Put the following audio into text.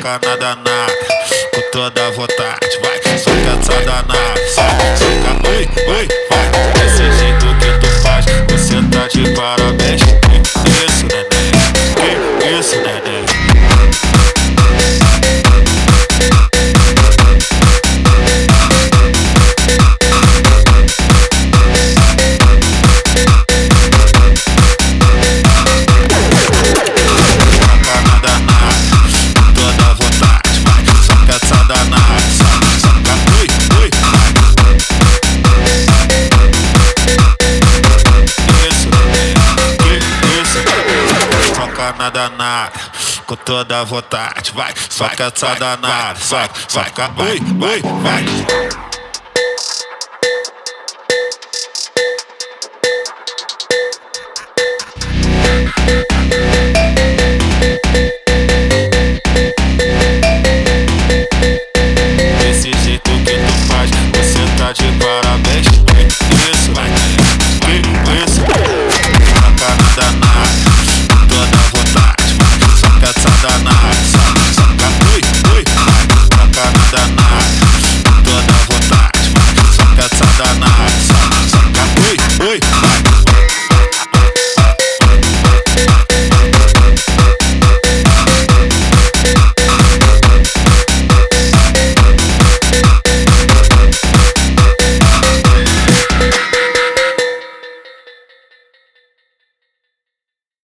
soca na danada, com toda a vontade, vai, soca essa danada, soca, oi, oi, vai. Desse jeito que tu faz, você tá de parabéns. Que isso, neném? Que isso, neném? Na danada, com toda a vontade, vai, soca essa danada, soca, oi, oi, vai.